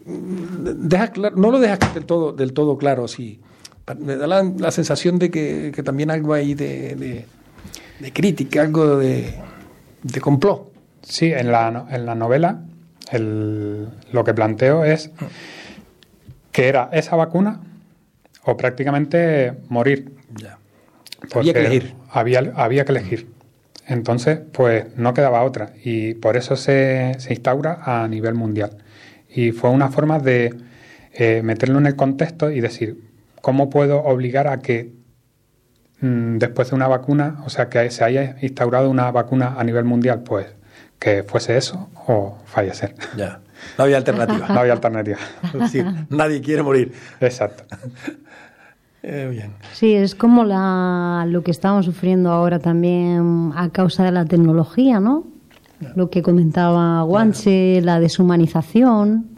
No lo dejas del todo claro, sí. Me da la sensación de que también algo ahí de crítica, algo de complot. Sí, en la novela lo que planteo es que era esa vacuna o prácticamente morir. Ya. Había que elegir. Había que elegir. Entonces, pues no quedaba otra. Y por eso se instaura a nivel mundial. Y fue una forma de meterlo en el contexto y decir, ¿cómo puedo obligar a que después de una vacuna, o sea, que se haya instaurado una vacuna a nivel mundial, pues que fuese eso o fallecer? Ya. No había alternativa. No había alternativa. Es decir, nadie quiere morir. Exacto. Bien. Sí, es como lo que estamos sufriendo ahora también a causa de la tecnología, ¿no? Lo que comentaba Guanche, la deshumanización.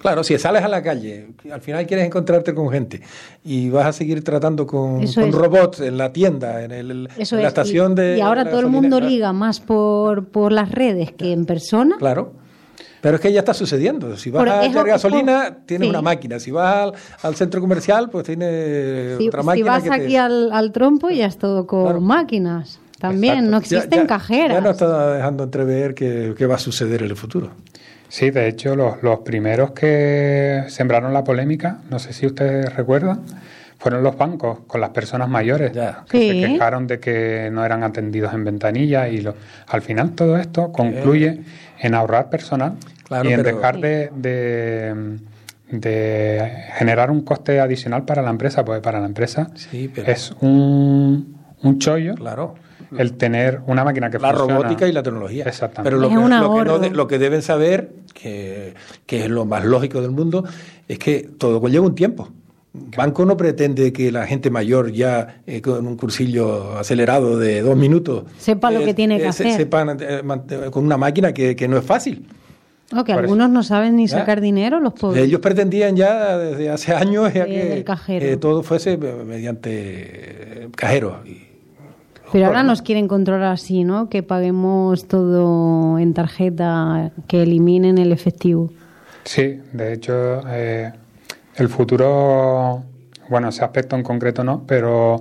Claro, si sales a la calle, al final quieres encontrarte con gente y vas a seguir tratando con robots en la tienda, en la estación de... Y ahora todo el mundo liga más por las redes que en persona. Claro. Pero es que ya está sucediendo. Si vas a echar gasolina, tienes una máquina. Si vas al centro comercial, pues tienes otra máquina. Si vas aquí al trompo, ya es todo con máquinas. También. Exacto. No existen cajeras. Ya nos está dejando entrever qué va a suceder en el futuro. Sí, de hecho, los primeros que sembraron la polémica, no sé si ustedes recuerdan, fueron los bancos con las personas mayores que se quejaron de que no eran atendidos en ventanilla y al final todo esto concluye en ahorrar personal y en dejar de generar un coste adicional para la empresa, porque para la empresa es un chollo el tener una máquina que funciona. La robótica y la tecnología. Exactamente. Pero lo que deben saber, que es lo más lógico del mundo, es que todo conlleva un tiempo. Banco no pretende que la gente mayor ya con un cursillo acelerado de 2 minutos sepa lo que tiene que hacer. Sepan con una máquina que no es fácil. Que algunos no saben ni sacar dinero, los pobres. Ellos pretendían ya desde hace años que todo fuese mediante cajero. Pero ahora nos quieren controlar así, ¿no? Que paguemos todo en tarjeta, que eliminen el efectivo. Sí, de hecho... el futuro, bueno, ese aspecto en concreto no, pero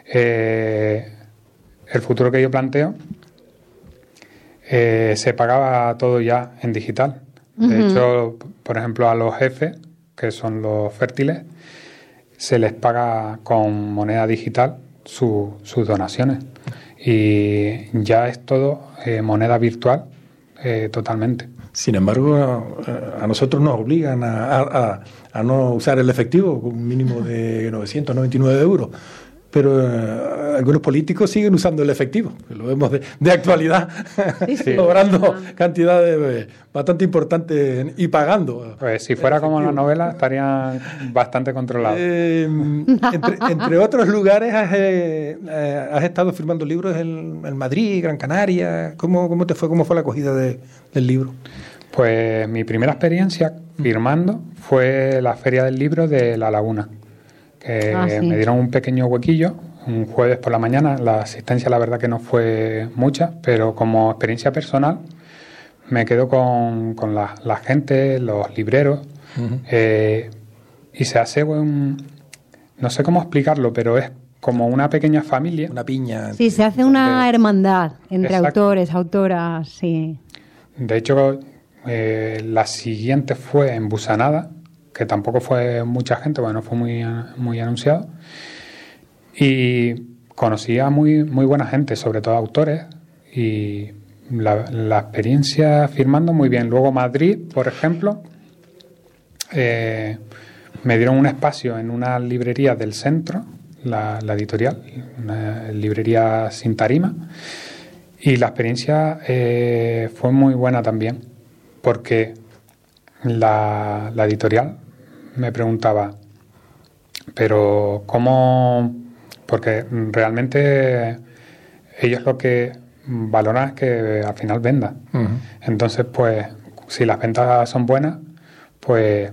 el futuro que yo planteo se pagaba todo ya en digital. De hecho, por ejemplo, a los jefes, que son los fértiles, se les paga con moneda digital sus donaciones. Y ya es todo moneda virtual totalmente. Sin embargo, a nosotros nos obligan a no usar el efectivo, con un mínimo de 999 euros. Pero algunos políticos siguen usando el efectivo, que lo vemos de actualidad, logrando cantidades bastante importantes y pagando. Pues si fuera como en la novela, estarían bastante controlados. Entre otros lugares, has estado firmando libros en Madrid, Gran Canaria. ¿Cómo te fue? ¿Cómo fue la acogida del libro? Pues mi primera experiencia firmando fue la Feria del Libro de La Laguna, que me dieron un pequeño huequillo un jueves por la mañana. La asistencia la verdad que no fue mucha, pero como experiencia personal me quedo con la gente, los libreros, y se hace no sé cómo explicarlo, pero es como una pequeña familia. Una piña. Sí, se hace una hermandad entre autores, autoras, sí. De hecho, la siguiente fue en Busanada, que tampoco fue mucha gente, bueno, fue muy anunciado. Y conocí a muy buena gente, sobre todo autores, y la experiencia firmando muy bien. Luego Madrid, por ejemplo, me dieron un espacio en una librería del centro, la editorial, una librería sin tarima, y la experiencia fue muy buena también, porque la editorial me preguntaba, pero ¿cómo? Porque realmente ellos lo que valoran es que al final venda. Entonces, pues, si las ventas son buenas, pues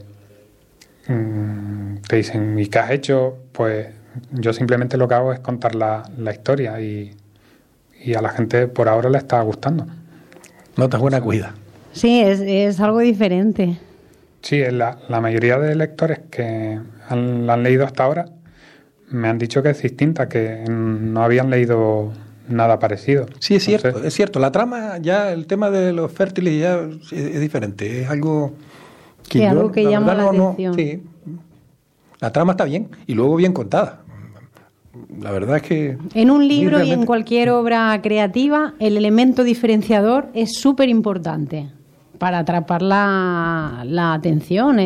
te dicen, ¿y qué has hecho? Pues yo simplemente lo que hago es contar la historia y a la gente por ahora le está gustando. Notas buena acogida. Sí, es algo diferente. Sí, la mayoría de lectores que la han leído hasta ahora me han dicho que es distinta, que no habían leído nada parecido. Sí, es cierto, es cierto. La trama, ya el tema de los fértiles ya es diferente, es algo que, algo que llama la atención. Sí. La trama está bien y luego bien contada. La verdad es que... En un libro y en cualquier obra creativa, el elemento diferenciador es súper importante para atrapar la atención,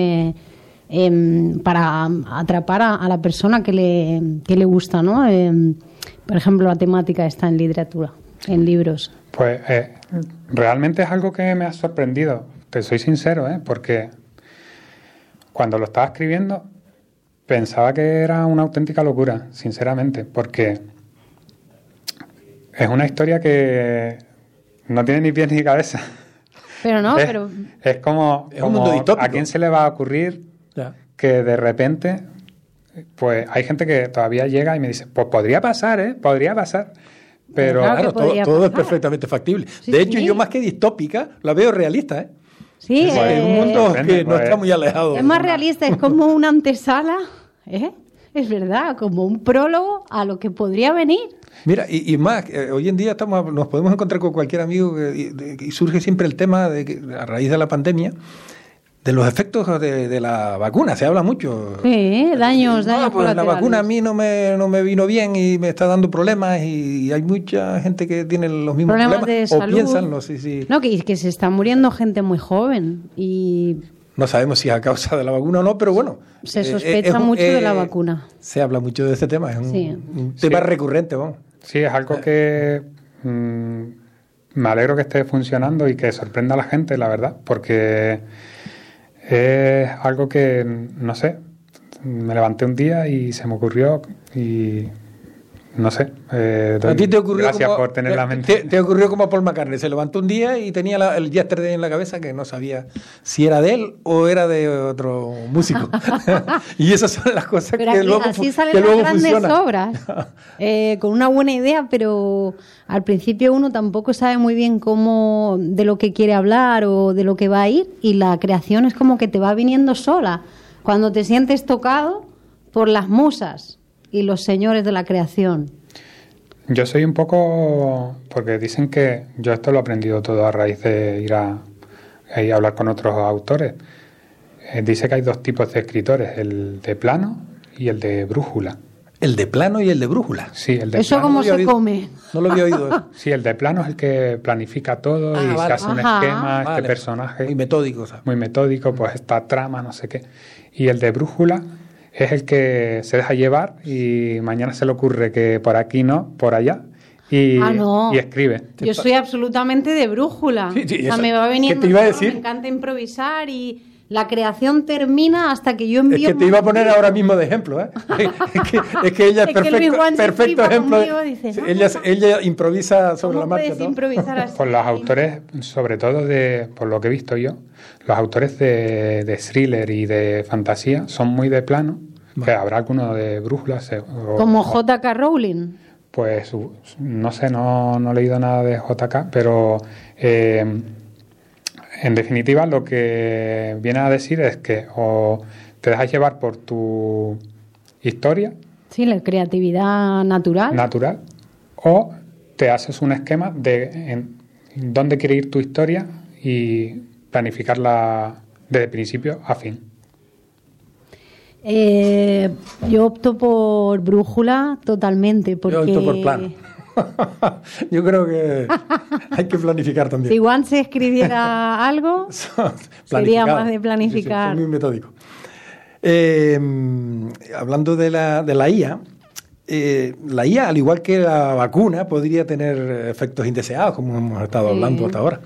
para atrapar a la persona que le gusta, ¿no? Por ejemplo, la temática está en literatura, en libros. Pues realmente es algo que me ha sorprendido, te soy sincero, porque cuando lo estaba escribiendo pensaba que era una auténtica locura, sinceramente, porque es una historia que no tiene ni pies ni cabeza. Pero no, pero... Es como un mundo distópico. ¿A quién se le va a ocurrir que de repente... Pues hay gente que todavía llega y me dice, pues podría pasar, ¿eh? Podría pasar. Pero claro, todo es perfectamente factible. Sí, de hecho, sí. yo más que distópica, la veo realista, ¿eh? Sí, es un mundo que no está muy alejado. Es más realista, es como una antesala, ¿eh? Es verdad, como un prólogo a lo que podría venir. Mira, y más, hoy en día nos podemos encontrar con cualquier amigo y surge siempre el tema de que a raíz de la pandemia, de los efectos de la vacuna, se habla mucho. Sí, daños pues la colaterales. vacuna a mí no me vino bien y me está dando problemas y hay mucha gente que tiene los mismos Problemas problemas de o salud. piensan, no sé si... No, que se está muriendo gente muy joven y No sabemos si es a causa de la vacuna o no, pero bueno. se sospecha mucho de la vacuna. Se habla mucho de este tema, es un tema recurrente, vamos. Sí, es algo que me alegro que esté funcionando y que sorprenda a la gente, la verdad, porque es algo que, no sé, me levanté un día y se me ocurrió y no sé. A ti te ocurrió gracias por tener la mente. Te ocurrió como a Paul McCartney, se levantó un día y tenía el Yesterday en la cabeza que no sabía si era de él o era de otro músico. Y esas son las cosas Pero que aquí, luego así salen que las luego grandes funcionan. obras, con una buena idea, pero al principio uno tampoco sabe muy bien cómo, de lo que quiere hablar o de lo que va a ir, y la creación es como que te va viniendo sola, cuando te sientes tocado por las musas y los señores de la creación. Yo soy un poco, porque dicen que yo esto lo he aprendido todo a raíz de ir a hablar con otros autores. Dice que hay dos tipos de escritores, el de plano y el de brújula. ¿El de plano y el de brújula? Sí, el de ¿Eso plano. cómo se come? No lo había oído. Sí, el de plano es el que planifica todo y se hace un esquema, este personaje. Muy metódico, ¿sabes? Muy metódico, pues esta trama, no sé qué. Y el de brújula es el que se deja llevar y mañana se le ocurre que por aquí no, por allá. Y escribe. Yo soy absolutamente de brújula. Sí, o sea, me va viniendo ¿qué te iba a todo, decir? me encanta improvisar y la creación termina hasta que yo envío... Es que te iba a poner ahora mismo de ejemplo, ¿eh? es que ella es perfecto ejemplo. Dice, Ella improvisa sobre la marcha, ¿no? Improvisar así? Pues los autores, sobre todo por lo que he visto yo, los autores de thriller y de fantasía son muy de plano, que habrá alguno de brújula. Como J.K. Rowling. Pues no sé, no he leído nada de J.K., pero en definitiva lo que viene a decir es que o te dejas llevar por tu historia. Sí, la creatividad natural. O te haces un esquema de en dónde quiere ir tu historia y planificarla desde principio a fin. Yo opto por brújula totalmente, porque... Yo opto por plano. Yo creo que hay que planificar también. Si Juan se escribiera algo, sería más de planificar. Soy muy metódico. Hablando de la IA, la IA, al igual que la vacuna, podría tener efectos indeseados, como hemos estado hablando hasta ahora.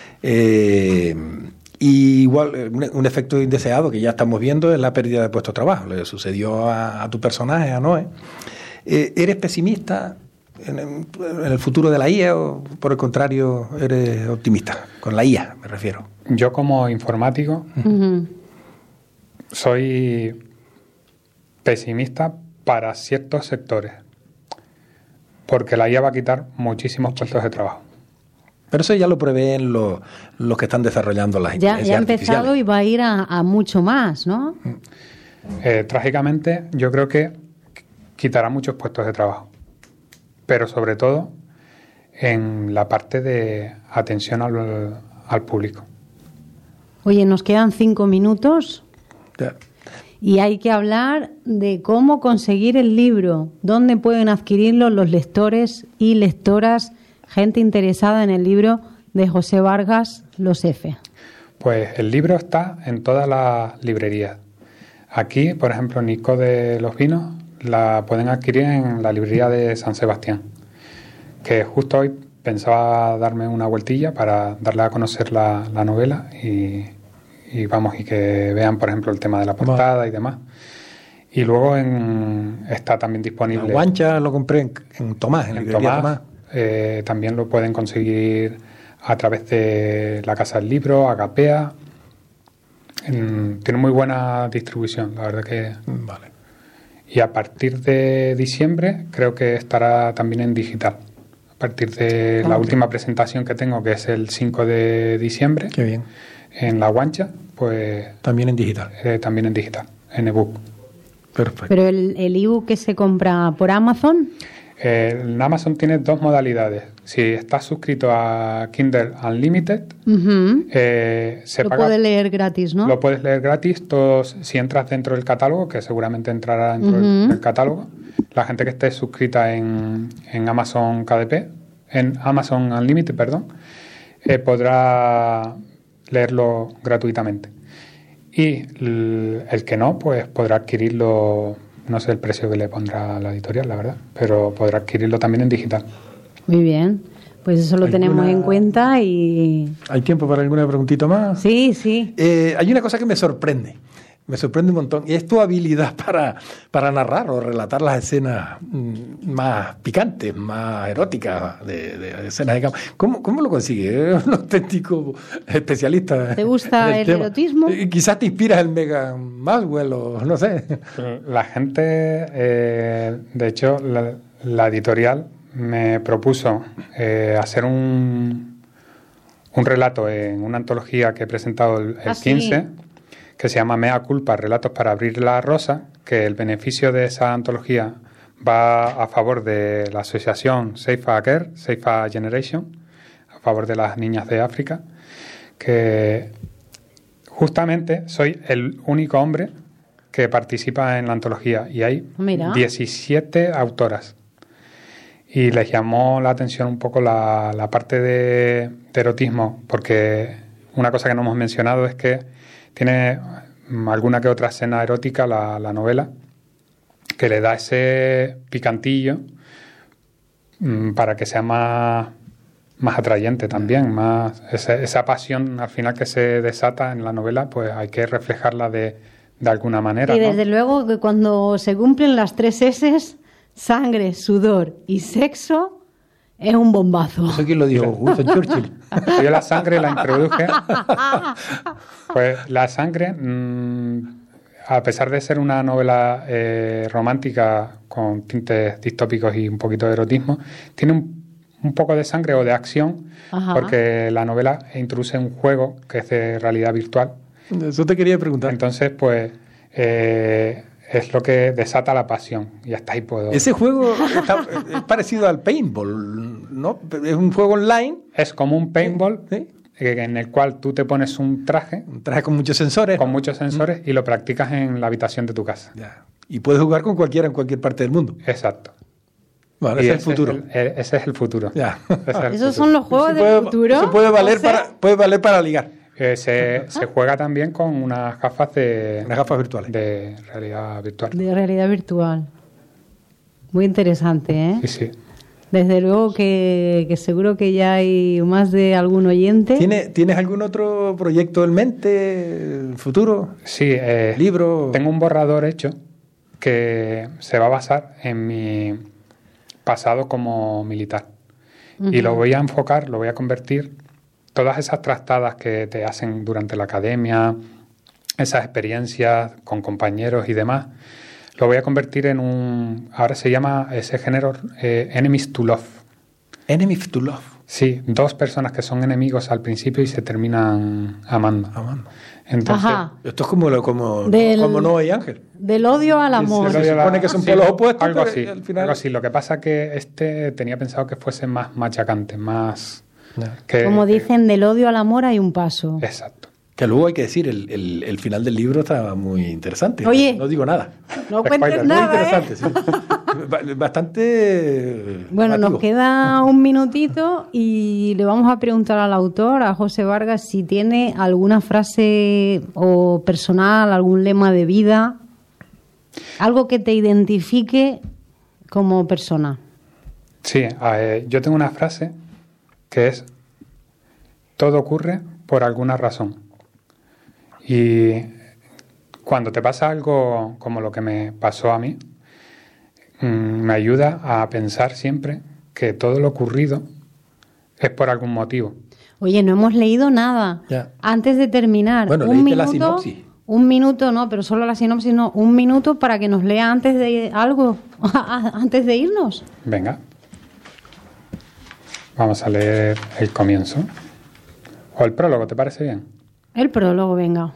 Y igual, un efecto indeseado que ya estamos viendo es la pérdida de puestos de trabajo. Le sucedió a tu personaje, a Noé. ¿Eres pesimista en el futuro de la IA o, por el contrario, eres optimista? Con la IA, me refiero. Yo, como informático, soy pesimista para ciertos sectores, porque la IA va a quitar muchísimos puestos de trabajo. Pero eso ya lo prevén los que están desarrollando las inteligencias ya ha empezado artificiales. y va a ir a mucho más, ¿no? Trágicamente, yo creo que quitará muchos puestos de trabajo, pero sobre todo en la parte de atención al público. Oye, nos quedan 5 minutos y hay que hablar de cómo conseguir el libro, dónde pueden adquirirlo los lectores y lectoras, gente interesada en el libro de José Vargas, Los F. Pues el libro está en todas las librerías. Aquí, por ejemplo, Nico de los Vinos la pueden adquirir en la librería de San Sebastián, que justo hoy pensaba darme una vueltilla para darle a conocer la novela y que vean, por ejemplo, el tema de la portada y demás. Y luego está también disponible... La Guancha lo compré en Tomás, en la librería Tomás. También lo pueden conseguir a través de la Casa del Libro, Agapea. Tiene muy buena distribución, la verdad que... Vale. Y a partir de diciembre creo que estará también en digital. A partir de la última presentación que tengo, que es el 5 de diciembre. Qué bien. En La Guancha, pues... También en digital. También en digital, en ebook. Perfecto. Pero el ebook que se compra por Amazon... En Amazon tiene dos modalidades. Si estás suscrito a Kindle Unlimited, se lo paga... puedes leer gratis, ¿no? Lo puedes leer gratis. Si entras dentro del catálogo, que seguramente entrará dentro del catálogo, la gente que esté suscrita en Amazon KDP, en Amazon Unlimited, perdón, podrá leerlo gratuitamente. Y el que no, pues podrá adquirirlo. No sé el precio que le pondrá la editorial, la verdad, pero podrá adquirirlo también en digital. Muy bien, pues eso lo tenemos en cuenta y... ¿Hay tiempo para alguna preguntita más? Sí, sí. Hay una cosa que me sorprende un montón, y es tu habilidad para narrar o relatar las escenas más picantes, más eróticas de escenas de cama. ¿Cómo lo consigues? Eres un auténtico especialista. ¿Te gusta el erotismo? Quizás te inspiras el Megan Maxwell o no sé. La gente, de hecho, la editorial me propuso hacer un relato en una antología que he presentado el 15, ¿sí? Que se llama Mea Culpa, Relatos para abrir la rosa, que el beneficio de esa antología va a favor de la asociación Safe a Girl, Safe a Generation, a favor de las niñas de África, que justamente soy el único hombre que participa en la antología y hay 17 autoras. Y les llamó la atención un poco la parte de erotismo, porque una cosa que no hemos mencionado es que tiene alguna que otra escena erótica la novela, que le da ese picantillo para que sea más atrayente también, más esa pasión al final que se desata en la novela, pues hay que reflejarla de alguna manera. Y desde luego que cuando se cumplen las 3 S's, sangre, sudor y sexo, es un bombazo. ¿Eso quién lo dijo? Winston Churchill. Yo la sangre la introduje. Pues la sangre, a pesar de ser una novela romántica con tintes distópicos y un poquito de erotismo, tiene un poco de sangre o de acción. Ajá. Porque la novela introduce un juego que es de realidad virtual. Eso te quería preguntar. Entonces, pues... es lo que desata la pasión. Y hasta ahí puedo... Ese juego es parecido al paintball, ¿no? Es un juego online. Es como un paintball, ¿sí? En el cual tú te pones un traje. Un traje con muchos sensores. Con muchos sensores y lo practicas en la habitación de tu casa. Ya. Y puedes jugar con cualquiera en cualquier parte del mundo. Exacto. Bueno, ese es el futuro. Ese es el futuro. Ya. ¿Esos son los juegos del futuro? Eso puede valer para ligar. Se juega también con unas gafas virtuales. De realidad virtual. De realidad virtual. Muy interesante, ¿eh? Sí, sí. Desde luego que seguro que ya hay más de algún oyente. ¿Tienes algún otro proyecto en mente, futuro? Sí. ¿Libro? Tengo un borrador hecho que se va a basar en mi pasado como militar. Y lo voy a enfocar, lo voy a convertir... Todas esas trastadas que te hacen durante la academia, esas experiencias con compañeros y demás, lo voy a convertir en ahora se llama ese género Enemies to Love. Enemies to Love. Sí, 2 personas que son enemigos al principio y se terminan amando. Entonces, esto es como Noah y Ángel. Del odio al amor. Se supone que son polos opuestos. Algo así, al final... algo así. Lo que pasa que tenía pensado que fuese más machacante, más... Como dicen, del odio al amor hay un paso. Exacto. Que luego hay que decir, el final del libro está muy interesante. Oye, no digo nada. No cuentes nada. Muy interesante, sí. Bastante... Bueno, nos queda un minutito y le vamos a preguntar al autor, a José Vargas, si tiene alguna frase o personal, algún lema de vida, algo que te identifique como persona. Sí, yo tengo una frase que es: todo ocurre por alguna razón. Y cuando te pasa algo como lo que me pasó a mí, me ayuda a pensar siempre que todo lo ocurrido es por algún motivo. Oye, no hemos leído nada. Ya. Antes de terminar, Bueno, un leíste la minuto, sinopsis. un minuto, no, pero solo la sinopsis no, un minuto para que nos lea antes de algo, antes de irnos. Venga. Vamos a leer el comienzo. O el prólogo, ¿te parece bien? El prólogo, venga.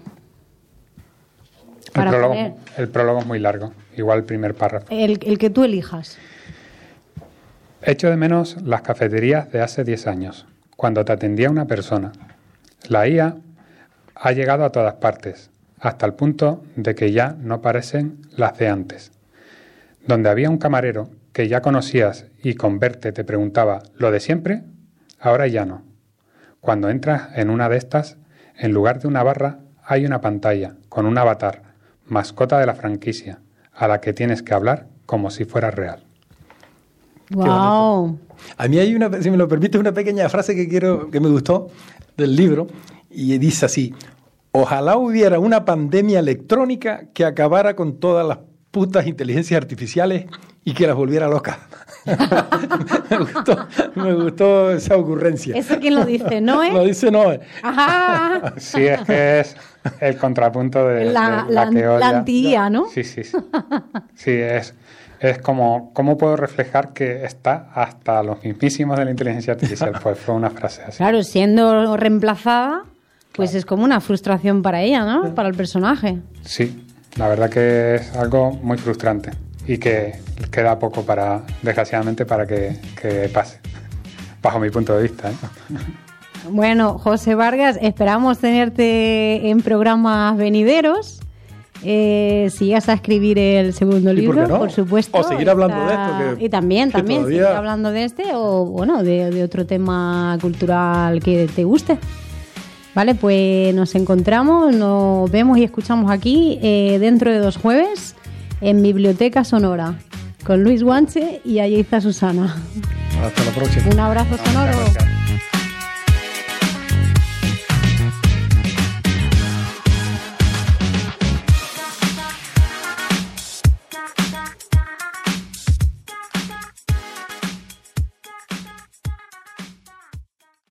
Para poner El prólogo es muy largo, igual el primer párrafo. el que tú elijas. Echo de menos las cafeterías de hace 10 años, cuando te atendía una persona. La IA ha llegado a todas partes, hasta el punto de que ya no parecen las de antes. Donde había un camarero que ya conocías y con verte te preguntaba ¿lo de siempre? Ahora ya no. Cuando entras en una de estas, en lugar de una barra, hay una pantalla con un avatar, mascota de la franquicia, a la que tienes que hablar como si fuera real. Wow. A mí hay una, si me lo permite, una pequeña frase que me gustó del libro, y dice así: ojalá hubiera una pandemia electrónica que acabara con todas las putas inteligencias artificiales y que las volviera locas. me gustó esa ocurrencia. ¿Eso quién lo dice? ¿Noé? Lo dice Noé. Ajá. Sí, es que es el contrapunto de La que odia. la antía, ¿no? Sí. Sí, es como, ¿cómo puedo reflejar que está hasta los mismísimos de la inteligencia artificial? Pues fue una frase así. Claro, siendo reemplazada, pues es como una frustración para ella, ¿no? Para el personaje. Sí, la verdad que es algo muy frustrante y que queda poco desgraciadamente, para que pase, bajo mi punto de vista, ¿eh? Bueno, José Vargas, esperamos tenerte en programas venideros. Si llegas a escribir el segundo libro, por qué no? por supuesto. O seguir hablando de esto. Y también todavía... seguir hablando de este o, bueno, de otro tema cultural que te guste. Vale, pues nos encontramos, nos vemos y escuchamos aquí dentro de 2 jueves en Biblioteca Sonora con Luis Guanche y Ayeiza Susana. Hasta la próxima. Un abrazo sonoro.